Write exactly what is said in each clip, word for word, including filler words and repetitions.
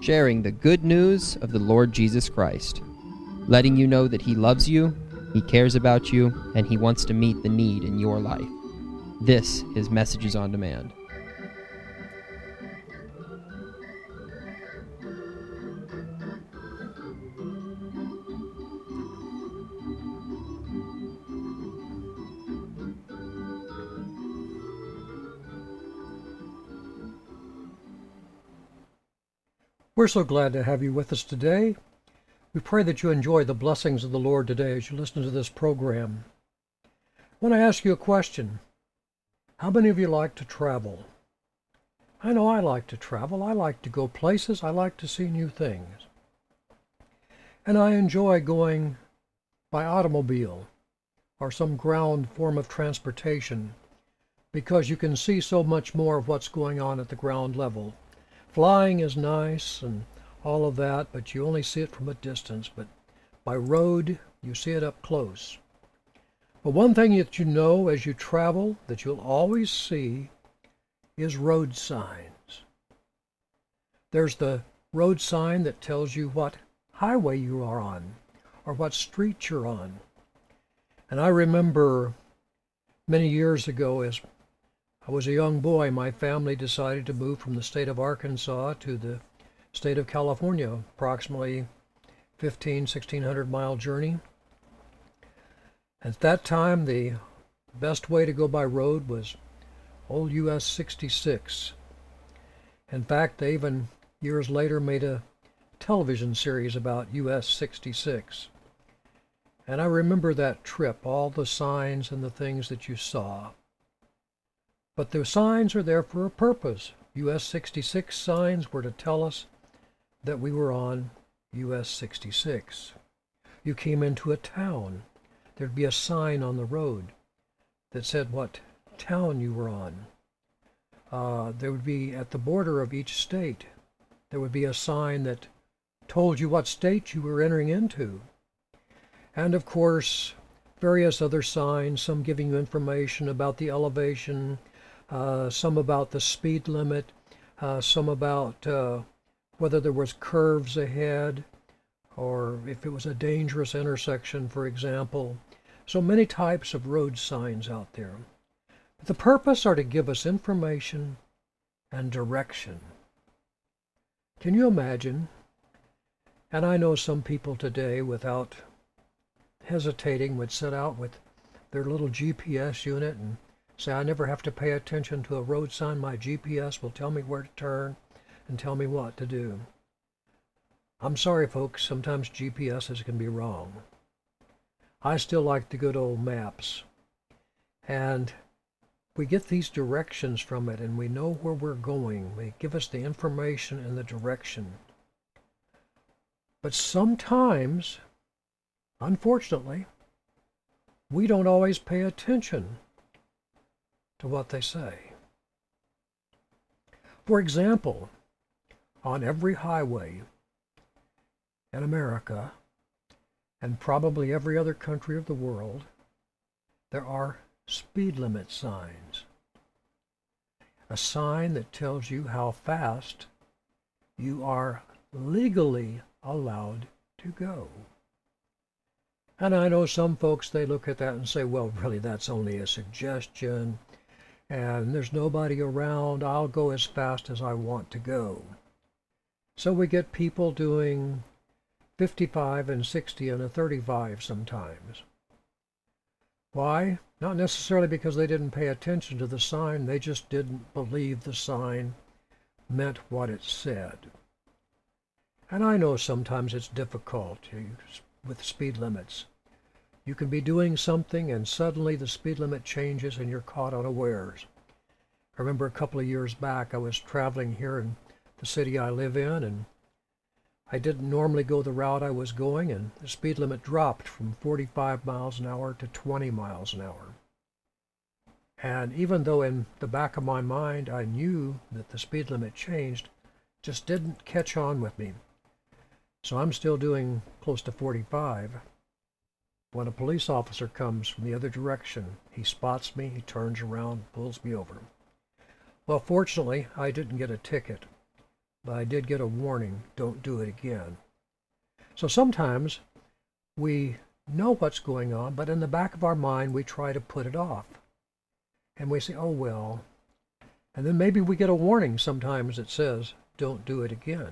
sharing the good news of the Lord Jesus Christ, letting you know that He loves you, He cares about you, and He wants to meet the need in your life. This is Messages on Demand. We're so glad to have you with us today. We pray that you enjoy the blessings of the Lord today as you listen to this program. I want to ask you a question. How many of you like to travel? I know I like to travel. I like to go places. I like to see new things. And I enjoy going by automobile or some ground form of transportation because you can see so much more of what's going on at the ground level. Flying is nice and all of that, but you only see it from a distance. But by road, you see it up close. But one thing that you know as you travel that you'll always see is road signs. There's the road sign that tells you what highway you are on or what street you're on. And I remember many years ago, as I was a young boy, my family decided to move from the state of Arkansas to the state of California, approximately fifteen, sixteen hundred mile journey. At that time, the best way to go by road was old U S sixty-six. In fact, they even years later made a television series about U S sixty-six. And I remember that trip, all the signs and the things that you saw. But the signs are there for a purpose. U S sixty-six signs were to tell us that we were on U S sixty-six. You came into a town. There'd be a sign on the road that said what town you were on. Uh, there would be at the border of each state, there would be a sign that told you what state you were entering into. And of course, various other signs, some giving you information about the elevation, Uh, some about the speed limit, uh, some about uh, whether there was curves ahead, or if it was a dangerous intersection, for example. So many types of road signs out there. The purpose are to give us information and direction. Can you imagine? And I know some people today, without hesitating, would set out with their little G P S unit and say, I never have to pay attention to a road sign. My G P S will tell me where to turn and tell me what to do. I'm sorry, folks, sometimes G P Ses can be wrong. I still like the good old maps. And we get these directions from it and we know where we're going. They give us the information and the direction. But sometimes, unfortunately, we don't always pay attention to what they say. For example, on every highway in America, and probably every other country of the world, there are speed limit signs. A sign that tells you how fast you are legally allowed to go. And I know some folks, they look at that and say, well, really, that's only a suggestion, and there's nobody around. I'll go as fast as I want to go. So we get people doing fifty-five and sixty and a thirty-five sometimes. Why? Not necessarily because they didn't pay attention to the sign. They just didn't believe the sign meant what it said. And I know sometimes it's difficult with speed limits. You can be doing something and suddenly the speed limit changes and you're caught unawares. I remember a couple of years back I was traveling here in the city I live in, and I didn't normally go the route I was going, and the speed limit dropped from forty-five miles an hour to twenty miles an hour. And even though in the back of my mind I knew that the speed limit changed, just didn't catch on with me. So I'm still doing close to forty-five. When a police officer comes from the other direction, he spots me, he turns around, pulls me over. Well, fortunately, I didn't get a ticket, but I did get a warning, don't do it again. So sometimes we know what's going on, but in the back of our mind we try to put it off. And we say, oh well. And then maybe we get a warning sometimes that says, don't do it again.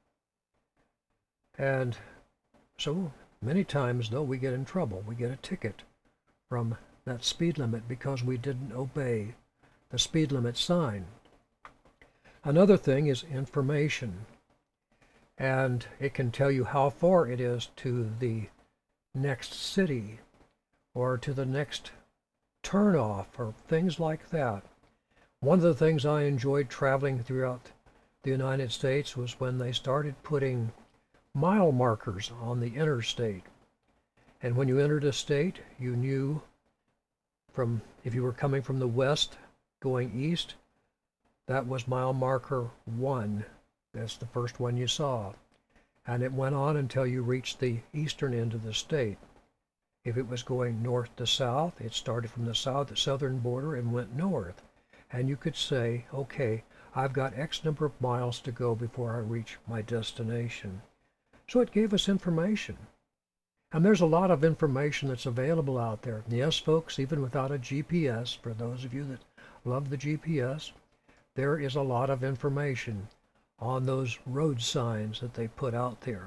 And so many times, though, we get in trouble. We get a ticket from that speed limit because we didn't obey the speed limit sign. Another thing is information. And it can tell you how far it is to the next city or to the next turnoff or things like that. One of the things I enjoyed traveling throughout the United States was when they started putting mile markers on the interstate. And when you entered a state, you knew from, if you were coming from the west going east, that was mile marker one. That's the first one you saw. And it went on until you reached the eastern end of the state. If it was going north to south, it started from the south, the southern border, and went north. And you could say, okay, I've got X number of miles to go before I reach my destination. So it gave us information. And there's a lot of information that's available out there. Yes, folks, even without a G P S, for those of you that love the G P S, there is a lot of information on those road signs that they put out there.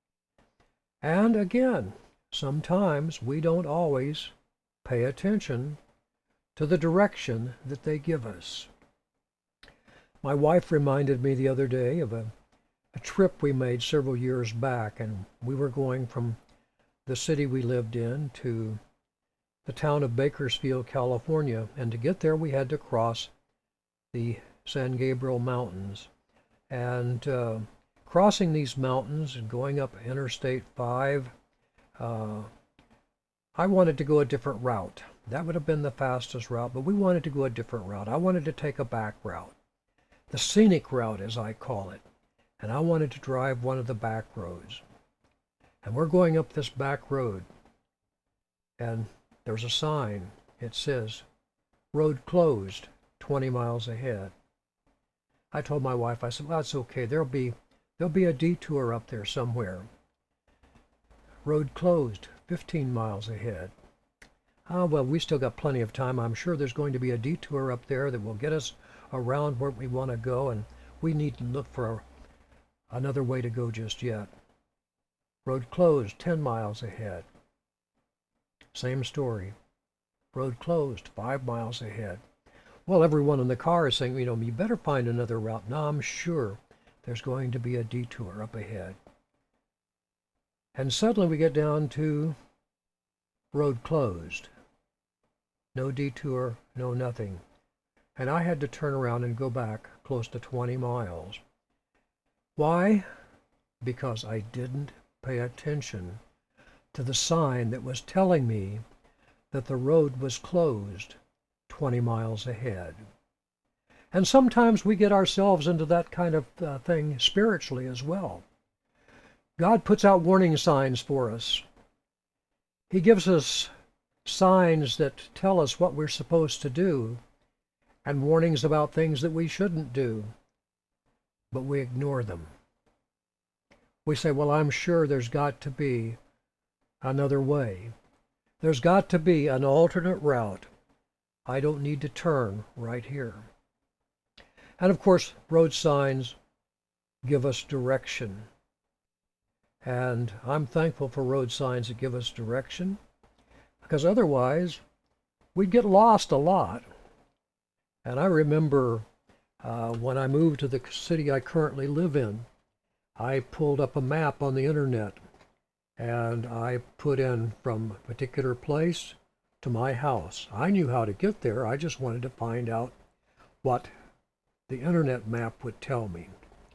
And again, sometimes we don't always pay attention to the direction that they give us. My wife reminded me the other day of a, a trip we made several years back, and we were going from the city we lived in to the town of Bakersfield, California, and to get there we had to cross the San Gabriel Mountains. And uh, crossing these mountains and going up Interstate five, uh, I wanted to go a different route. That would have been the fastest route, but we wanted to go a different route. I wanted to take a back route, the scenic route as I call it, and I wanted to drive one of the back roads. And we're going up this back road, and there's a sign. It says, road closed, twenty miles ahead. I told my wife, I said, well, that's okay. There'll be, there'll be a detour up there somewhere. Road closed, fifteen miles ahead. Ah, well, we still got plenty of time. I'm sure there's going to be a detour up there that will get us around where we want to go, and we need to look for a, another way to go just yet. Road closed, ten miles ahead. Same story. Road closed, five miles ahead. Well, everyone in the car is saying, you know, you better find another route. No, I'm sure there's going to be a detour up ahead. And suddenly we get down to road closed. No detour, no nothing. And I had to turn around and go back close to twenty miles. Why? Because I didn't pay attention to the sign that was telling me that the road was closed twenty miles ahead. And sometimes we get ourselves into that kind of uh, thing spiritually as well. God puts out warning signs for us. He gives us signs that tell us what we're supposed to do and warnings about things that we shouldn't do, but we ignore them. We say, well, I'm sure there's got to be another way. There's got to be an alternate route. I don't need to turn right here. And of course, road signs give us direction. And I'm thankful for road signs that give us direction, because otherwise we'd get lost a lot. And I remember uh, when I moved to the city I currently live in, I pulled up a map on the internet and I put in from a particular place to my house. I knew how to get there. I just wanted to find out what the internet map would tell me.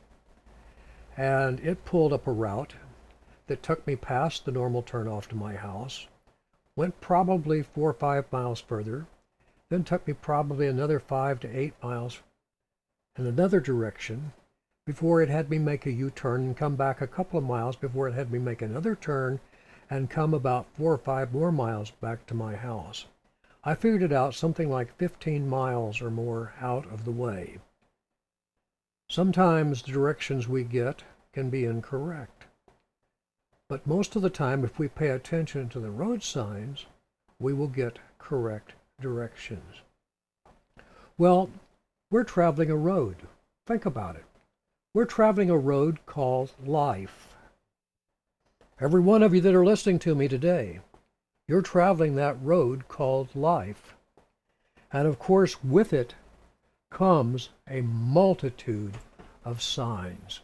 And it pulled up a route that took me past the normal turnoff to my house, went probably four or five miles further, then took me probably another five to eight miles in another direction before it had me make a U-turn and come back a couple of miles before it had me make another turn and come about four or five more miles back to my house. I figured it out something like fifteen miles or more out of the way. Sometimes the directions we get can be incorrect. But most of the time, if we pay attention to the road signs, we will get correct directions. Well, we're traveling a road. Think about it. We're traveling a road called life. Every one of you that are listening to me today, you're traveling that road called life. And of course, with it comes a multitude of signs.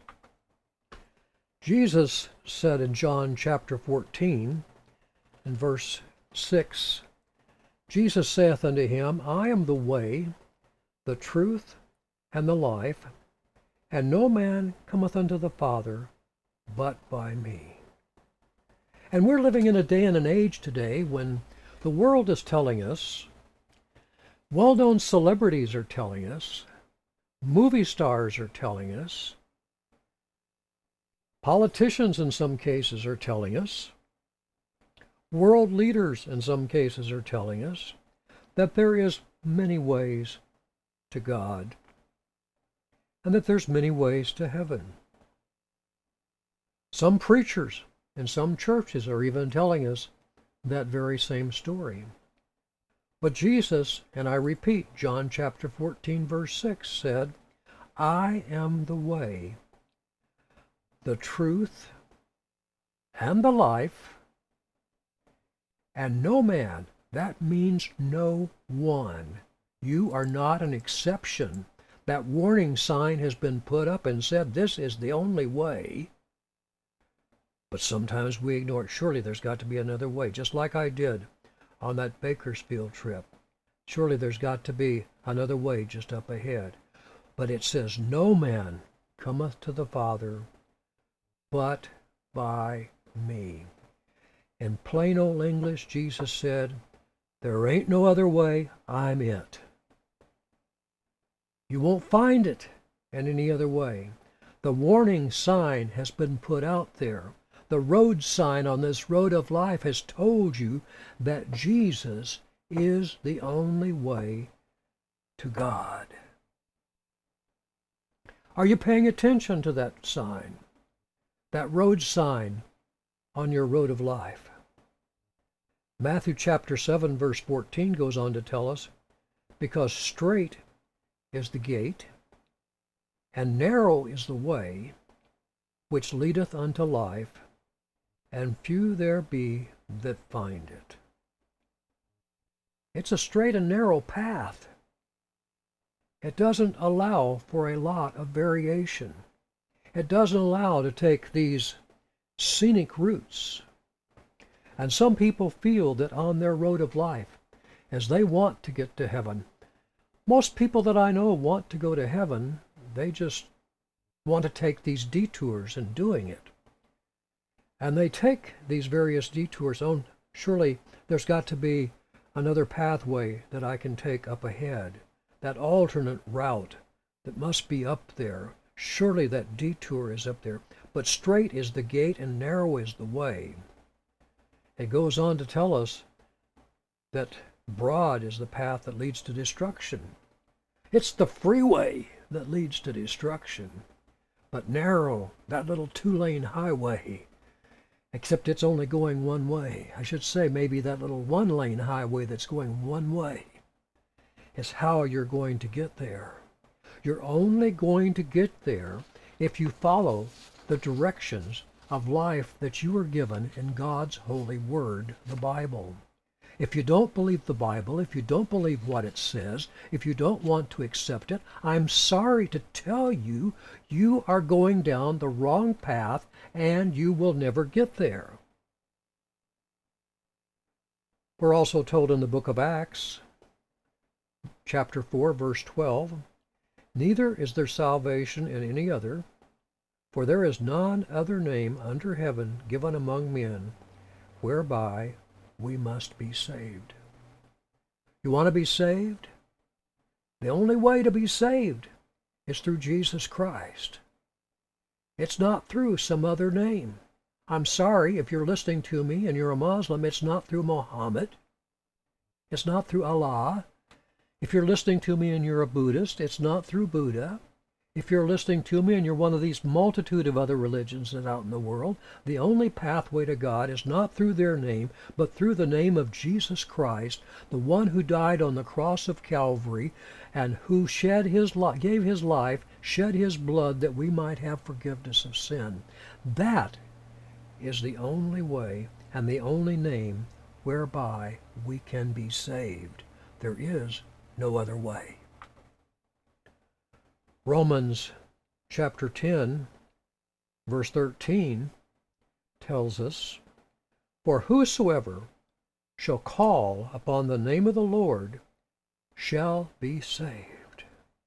Jesus said in John chapter fourteen, in verse six, Jesus saith unto him, I am the way, the truth, and the life, and no man cometh unto the Father but by me. And we're living in a day and an age today when the world is telling us, well-known celebrities are telling us, movie stars are telling us, politicians in some cases are telling us, world leaders in some cases are telling us that there is many ways to God and that there's many ways to heaven. Some preachers in some churches are even telling us that very same story. But Jesus, and I repeat, John chapter fourteen, verse six said, I am the way, the truth, and the life, and no man, that means no one. You are not an exception. That warning sign has been put up and said this is the only way. But sometimes we ignore it. Surely there's got to be another way, just like I did on that Bakersfield trip. Surely there's got to be another way just up ahead. But it says, no man cometh to the Father but by me. In plain old English, Jesus said, there ain't no other way, I'm it. You won't find it in any other way. The warning sign has been put out there. The road sign on this road of life has told you that Jesus is the only way to God. Are you paying attention to that sign? That road sign on your road of life? Matthew chapter seven verse fourteen goes on to tell us, because straight is the gate, and narrow is the way which leadeth unto life, and few there be that find it. It's a straight and narrow path. It doesn't allow for a lot of variation. It doesn't allow to take these scenic routes. And some people feel that on their road of life, as they want to get to heaven, most people that I know want to go to heaven, they just want to take these detours in doing it. And they take these various detours. Oh, surely there's got to be another pathway that I can take up ahead. That alternate route that must be up there. Surely that detour is up there. But straight is the gate and narrow is the way. It goes on to tell us that broad is the path that leads to destruction. It's the freeway that leads to destruction. But narrow, that little two-lane highway, except it's only going one way. I should say maybe that little one-lane highway that's going one way is how you're going to get there. You're only going to get there if you follow the directions of life that you were given in God's holy word, the Bible. If you don't believe the Bible, if you don't believe what it says, if you don't want to accept it, I'm sorry to tell you, you are going down the wrong path and you will never get there. We're also told in the book of Acts, chapter four, verse twelve, neither is there salvation in any other, for there is none other name under heaven given among men, whereby we must be saved. You want to be saved? The only way to be saved is through Jesus Christ. It's not through some other name. I'm sorry if you're listening to me and you're a Muslim, it's not through Muhammad. It's not through Allah. If you're listening to me and you're a Buddhist, it's not through Buddha. If you're listening to me and you're one of these multitude of other religions that out in the world, the only pathway to God is not through their name, but through the name of Jesus Christ, the one who died on the cross of Calvary and who shed his life, gave his life, shed his blood that we might have forgiveness of sin. That is the only way and the only name whereby we can be saved. There is no other way. Romans chapter ten, verse thirteen tells us, "For whosoever shall call upon the name of the Lord shall be saved."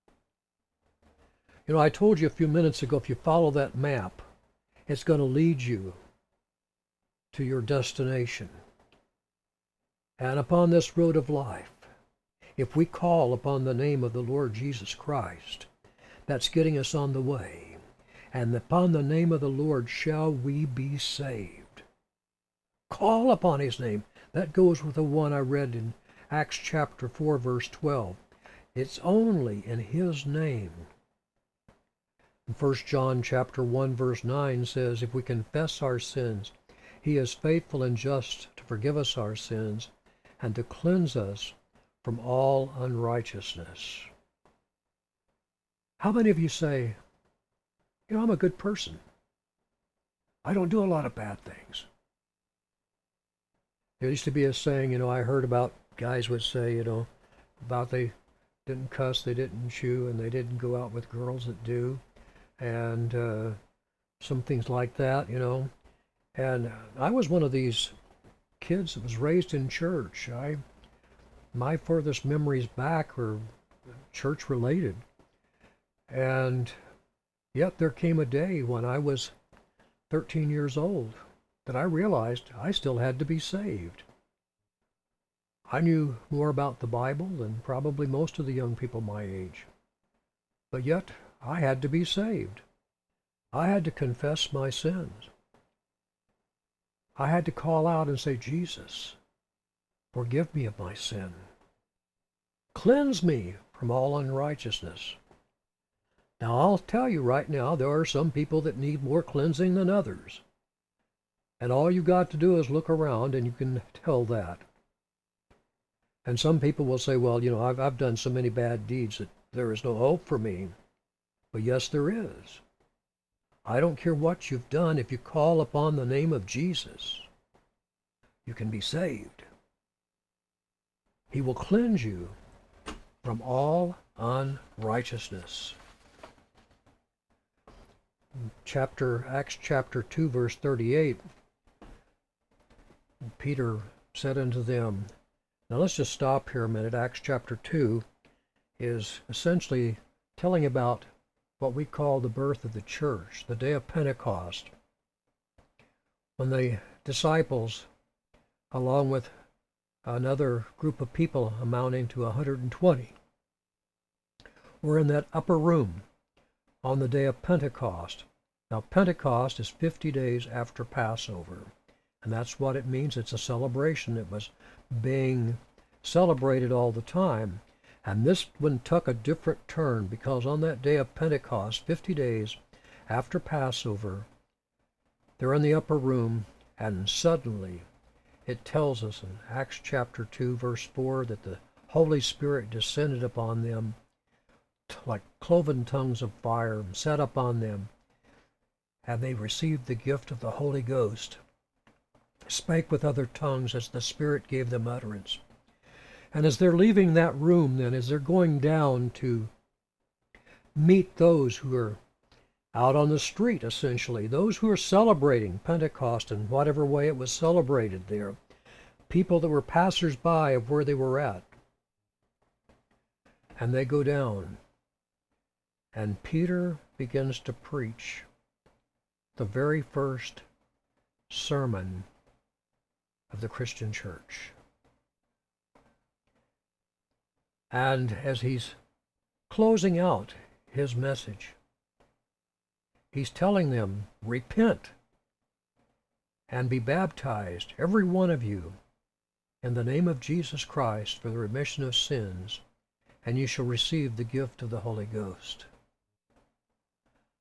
You know, I told you a few minutes ago, if you follow that map, it's going to lead you to your destination. And upon this road of life, if we call upon the name of the Lord Jesus Christ, that's getting us on the way. And upon the name of the Lord shall we be saved. Call upon his name. That goes with the one I read in Acts chapter four, verse twelve. It's only in his name. First John chapter one, verse nine says, if we confess our sins, he is faithful and just to forgive us our sins and to cleanse us from all unrighteousness. How many of you say, you know, I'm a good person. I don't do a lot of bad things. There used to be a saying, you know, I heard about guys would say, you know, about they didn't cuss, they didn't chew, and they didn't go out with girls that do, and uh, some things like that, you know. And I was one of these kids that was raised in church. I, my furthest memories back are church related. And yet there came a day when I was thirteen years old that I realized I still had to be saved. I knew more about the Bible than probably most of the young people my age. But yet I had to be saved. I had to confess my sins. I had to call out and say, Jesus, forgive me of my sin. Cleanse me from all unrighteousness. Now, I'll tell you right now, there are some people that need more cleansing than others. And all you got to do is look around and you can tell that. And some people will say, well, you know, I've, I've done so many bad deeds that there is no hope for me. But yes, there is. I don't care what you've done. If you call upon the name of Jesus, you can be saved. He will cleanse you from all unrighteousness. Chapter Acts chapter two, verse thirty-eight, Peter said unto them, now let's just stop here a minute. Acts chapter two is essentially telling about what we call the birth of the church, the day of Pentecost, when the disciples, along with another group of people amounting to one hundred twenty, were in that upper room on the day of Pentecost. Now, Pentecost is fifty days after Passover, and that's what it means. It's a celebration. It was being celebrated all the time. And this one took a different turn, because on that day of Pentecost, fifty days after Passover, they're in the upper room, and suddenly it tells us in Acts chapter two, verse four, that the Holy Spirit descended upon them like cloven tongues of fire, and sat upon them, and they received the gift of the Holy Ghost, spake with other tongues as the Spirit gave them utterance. And as they're leaving that room then, as they're going down to meet those who are out on the street, essentially, those who are celebrating Pentecost in whatever way it was celebrated there, people that were passers-by of where they were at, and they go down, and Peter begins to preach the very first sermon of the Christian church. And as he's closing out his message, he's telling them, repent and be baptized, every one of you, in the name of Jesus Christ for the remission of sins, and you shall receive the gift of the Holy Ghost.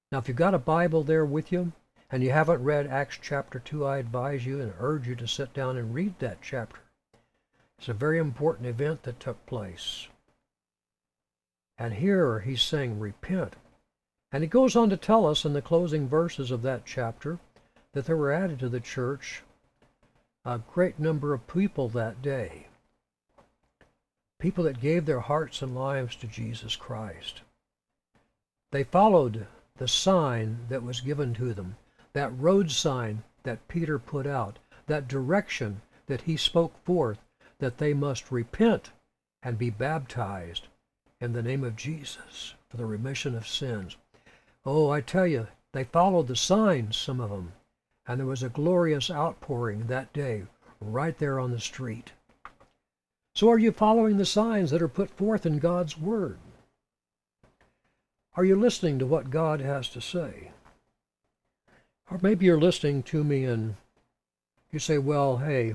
Now, if you've got a Bible there with you and you haven't read Acts chapter two, I advise you and urge you to sit down and read that chapter. It's a very important event that took place. And here he's saying, repent. And he goes on to tell us in the closing verses of that chapter that there were added to the church a great number of people that day. People that gave their hearts and lives to Jesus Christ. They followed the sign that was given to them, that road sign that Peter put out, that direction that he spoke forth, that they must repent and be baptized in the name of Jesus for the remission of sins. Oh, I tell you, they followed the signs, some of them, and there was a glorious outpouring that day right there on the street. So are you following the signs that are put forth in God's Word? Are you listening to what God has to say? Or maybe you're listening to me and you say, well, hey,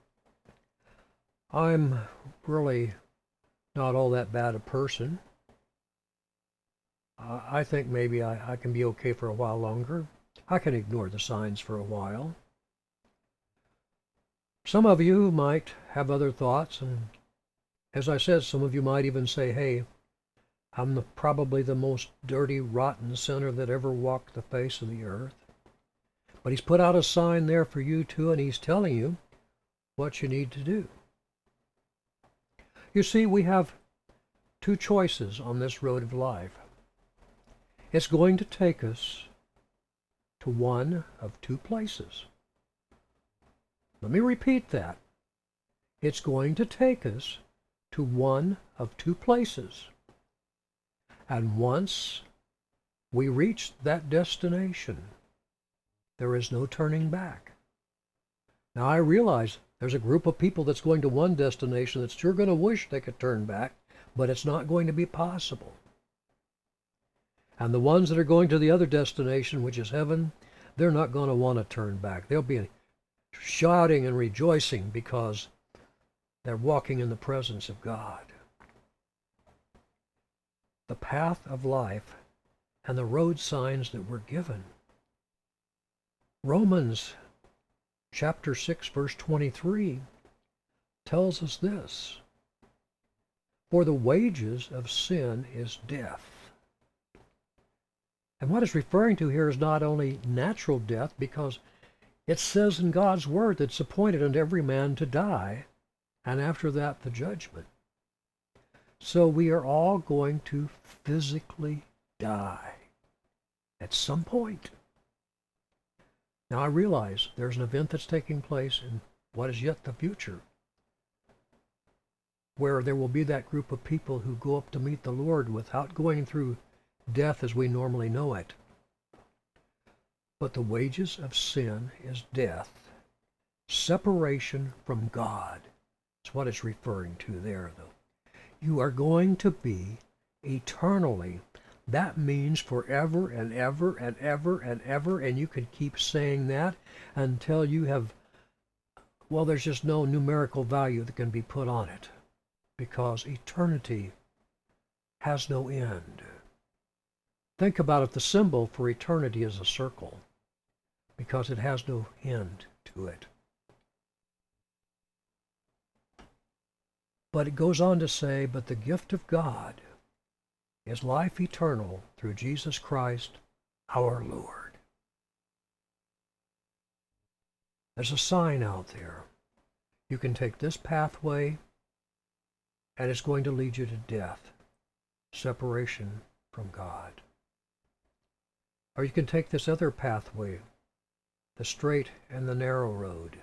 I'm really not all that bad a person. Uh, I think maybe I, I can be okay for a while longer. I can ignore the signs for a while. Some of you might have other thoughts, and as I said, some of you might even say, hey, I'm the, probably the most dirty, rotten sinner that ever walked the face of the earth. But he's put out a sign there for you too, and he's telling you what you need to do. You see, we have two choices on this road of life. It's going to take us to one of two places. Let me repeat that. It's going to take us to one of two places. And once we reach that destination, there is no turning back. Now, I realize there's a group of people that's going to one destination that's sure going to wish they could turn back, but it's not going to be possible. And the ones that are going to the other destination, which is heaven, they're not going to want to turn back. They'll be shouting and rejoicing because they're walking in the presence of God. The path of life and the road signs that we're given. Romans chapter six, verse twenty-three tells us this: for the wages of sin is death. And what it's referring to here is not only natural death, because it says in God's Word that it's appointed unto every man to die, and after that the judgment. So we are all going to physically die at some point. Now I realize there's an event that's taking place in what is yet the future, where there will be that group of people who go up to meet the Lord without going through death as we normally know it. But the wages of sin is death, separation from God. That's what it's referring to there, though. You are going to be eternally. That means forever and ever and ever and ever, and you can keep saying that until you have, well, there's just no numerical value that can be put on it, because eternity has no end. Think about it, the symbol for eternity is a circle, because it has no end to it. But it goes on to say, but the gift of God is life eternal through Jesus Christ our Lord. There's a sign out there. You can take this pathway, and it's going to lead you to death, separation from God. Or you can take this other pathway, the straight and the narrow road.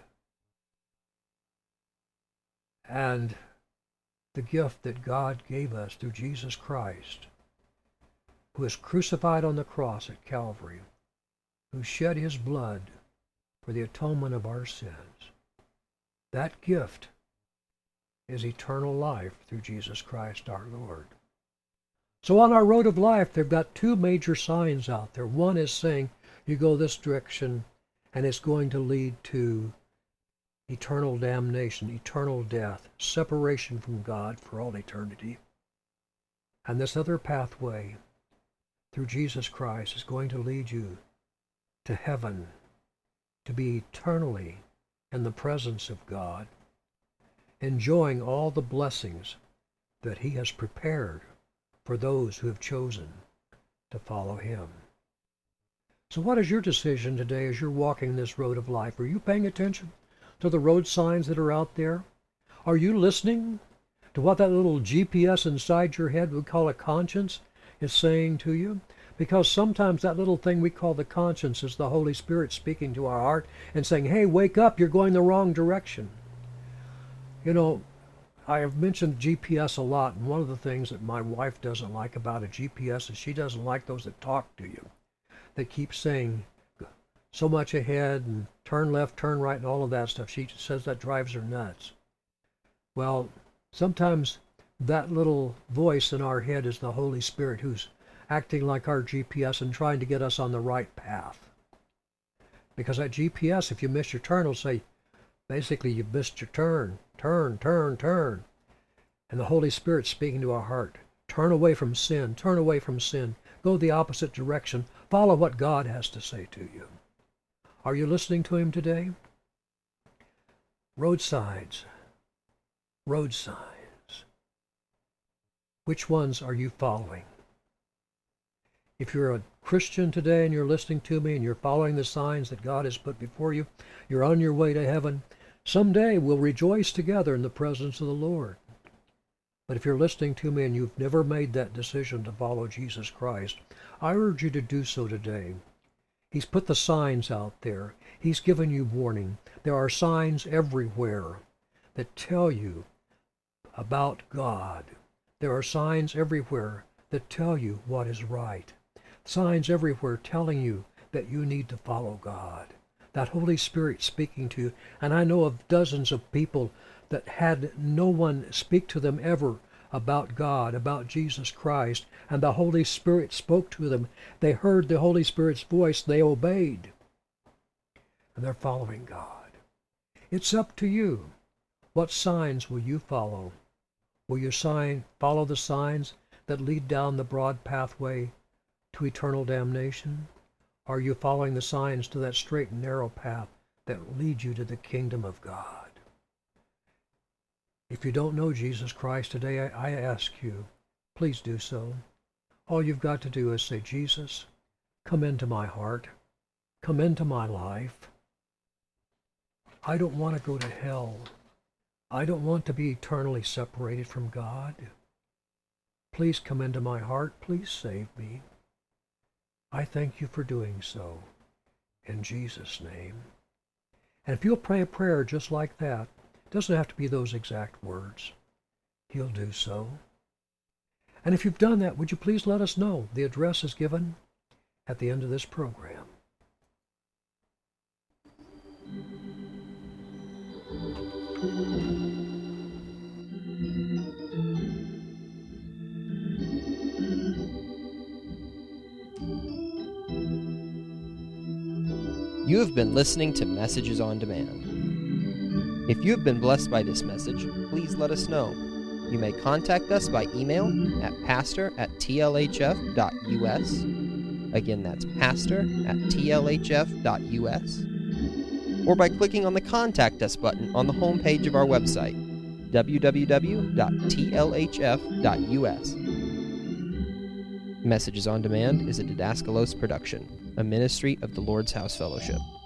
And the gift that God gave us through Jesus Christ, who was crucified on the cross at Calvary, who shed his blood for the atonement of our sins. That gift is eternal life through Jesus Christ our Lord. So on our road of life, they've got two major signs out there. One is saying you go this direction and it's going to lead to eternal damnation, eternal death, separation from God for all eternity. And this other pathway through Jesus Christ is going to lead you to heaven, to be eternally in the presence of God, enjoying all the blessings that He has prepared for those who have chosen to follow Him. So what is your decision today as you're walking this road of life? Are you paying attention to the road signs that are out there? Are you listening to what that little G P S inside your head, we call a conscience, is saying to you? Because sometimes that little thing we call the conscience is the Holy Spirit speaking to our heart and saying, hey, wake up, you're going the wrong direction. You know, I have mentioned G P S a lot, and one of the things that my wife doesn't like about a G P S is she doesn't like those that talk to you, that keep saying so much ahead and turn left, turn right, and all of that stuff. She says that drives her nuts. Well, sometimes that little voice in our head is the Holy Spirit who's acting like our G P S and trying to get us on the right path. Because that G P S, if you miss your turn, will say, basically, you missed your turn. Turn, turn, turn. And the Holy Spirit's speaking to our heart. Turn away from sin. Turn away from sin. Go the opposite direction. Follow what God has to say to you. Are you listening to Him today? Road signs. Road signs. Which ones are you following? If you're a Christian today and you're listening to me and you're following the signs that God has put before you, you're on your way to heaven. Someday we'll rejoice together in the presence of the Lord. But if you're listening to me and you've never made that decision to follow Jesus Christ, I urge you to do so today. He's put the signs out there. He's given you warning. There are signs everywhere that tell you about God. There are signs everywhere that tell you what is right. Signs everywhere telling you that you need to follow God. That Holy Spirit speaking to you. And I know of dozens of people that had no one speak to them ever about God, about Jesus Christ, and the Holy Spirit spoke to them. They heard the Holy Spirit's voice, they obeyed, and they're following God. It's up to you. What signs will you follow? Will you sign, follow the signs that lead down the broad pathway to eternal damnation? Or are you following the signs to that straight and narrow path that lead you to the kingdom of God? If you don't know Jesus Christ today, I, I ask you, please do so. All you've got to do is say, Jesus, come into my heart. Come into my life. I don't want to go to hell. I don't want to be eternally separated from God. Please come into my heart. Please save me. I thank you for doing so. In Jesus' name. And if you'll pray a prayer just like that, it doesn't have to be those exact words. He'll do so. And if you've done that, would you please let us know? The address is given at the end of this program. You have been listening to Messages on Demand. If you have been blessed by this message, please let us know. You may contact us by email at pastor at t l h f dot u s. Again, that's pastor at t l h f dot u s. Or by clicking on the Contact Us button on the homepage of our website, w w w dot t l h f dot u s. Messages on Demand is a Didaskalos production, a ministry of the Lord's House Fellowship.